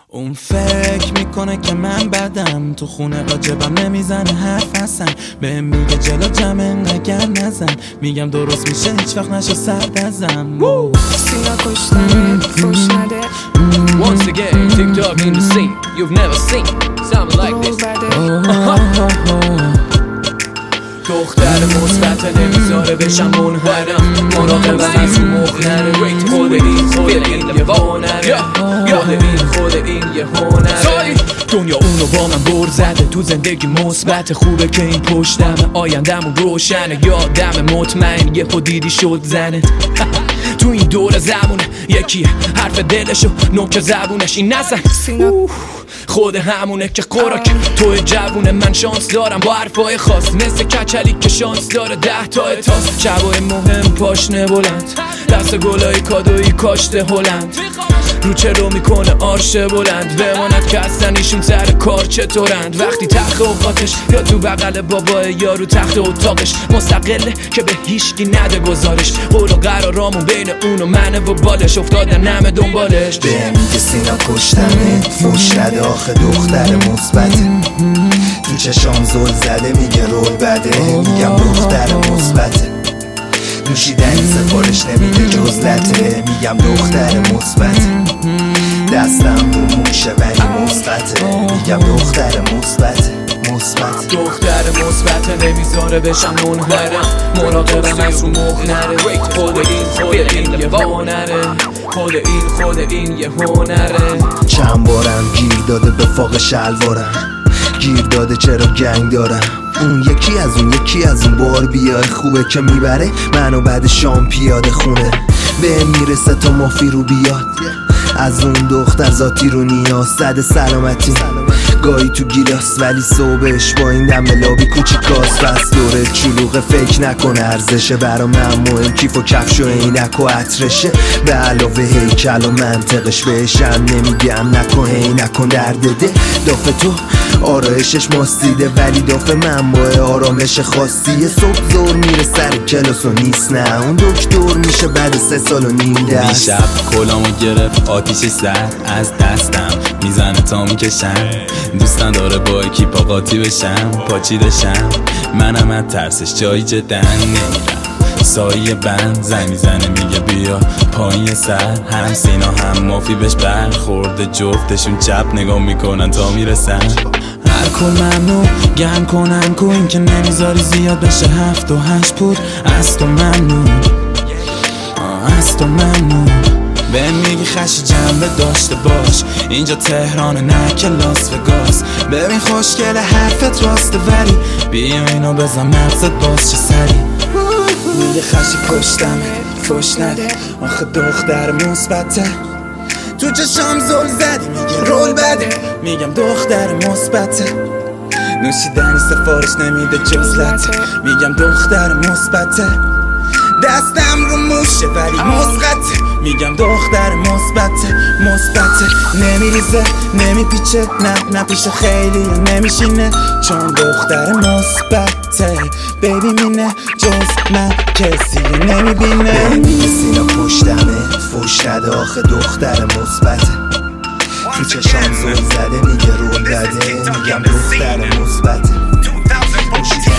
اون فکر میکنه که من بدم، تو خونه راجبم نمیزنه حرف اصلا، بهم میگه جلو جمع نگر نزن، میگم درست میشه هیچ وقت نشو سر بزن. سینا کشتنه فوش نده. Once again, TikTok in the scene you've never seen something like this. دختر مثبت نمیذاره بشم منحرم، مراقب از مخ نره، خود این یه هنره، خود این یه هنره. دنیا اونو با من بر زده، تو زندگی مثبت خوبه که این پشتمه، آیندمون روشنه، یادم مطمئن یه دیدی شد زنه. تو این دور زمونه یکی حرف دلشو نوک زبونش این نزن، خود همونه که خوراک تو جوونه. من شانس دارم با حرفای خاص، مثل کچلی که شانس داره 10 تا اتاس. شبای مهم پاشنه بلند، دست گلای کادویی کاشته هلند، رو چرا میکنه آرشه بلند، بماند که اصلا ایشون سر کار چطورند. وقتی تخت اوقاتش یا تو بغل بابا یا رو تخت اتاقش، مستقله که به هیچکی نده گزارش، قول و قرارامون بین اون و منه و بالش، افتادن همه دنبالش. به میگه سینا کشتمه فوش نده، آخه دختر مثبته، تو چشام زل زده میگه رول بده، میگم دختر مثبته، نوشیدنی سفارش نمیده جز لته، میگم دختر مثبته، دستم رو موشه ولی مثبته، میگم دختر مثبته. دختر مثبت نمیذاره بشم منحرم، مراقبم از رو مخ نره، خود این یه هنره، خود این یه هنره. چند بارم گیر داده به فاق شلوارم، گیر داده چرا گنگ دارم، اون یکی از اون بار بیای خوبه که میبره منو بعد شام پیاده خونه، به میرسه تا مافی رو بیاد، از اون دختر ذاتی رو نیاز زده سلامتی، گاهی تو گیلاس ولی صبحش با این دم لابی کوچیکاست، بس دوره چلوغه فکر نکنه ارزشه، برا من مهم کیف و کفش و عینک و عطرشه، به علاوه هیکل و منطقش بهشم نمیگم نکن هی نکن درده، دافه تو آرایشش ماستیده ولی دافه من با آرامش خاصیه، صبح زور میره سر کلاس و نیست نه اون دکتر میشه بعد 3 سال و نیم دست. دیشب کلامو گرفت آتیش زد از دستم، میزنه تا میکشم، دوستان داره با اکیپا قاطی بشم، پاچیدشم، منم از ترسش جایی جدا نمیرم، سایه بند زن میزنه میگه بیا پایین سر، هم سینا هم مافی بهش برخورده، جفتشون چپ نگاه میکنن تا میرسن، هر کل ممنون گم کنن کو این که نمیذاری زیاد بشه 7 و 8 پود، از تو ممنون از تو ممنون، بهم میگی خشی جنبه داشته باش، اینجا تهران نه که لاس وگاس، ببین خوشگله حرفت راسته ولی بیا اینو بزن مغزت باز چه سری، میگه خشی کشتمه فوش نده، آخه دختر مثبته، تو چشام زل زدی میگه رول بده، میگم دختر مثبته، نوشیدنی سفارش نمیده جز لته، میگم دختر مثبته، دستم رو موشه ولی مسقطه، میگم دختر مثبته، نمیریزه نمیپیچه نه پیشه خیلی نمیشینه، چون دختر مثبته، بیبی مینه جز من کسی نمیبینه. میگه سینا پشتمه فوش نده، آخه دختر مثبته، تو چشام زل زده میگه رول بده، میگم دختر مثبته.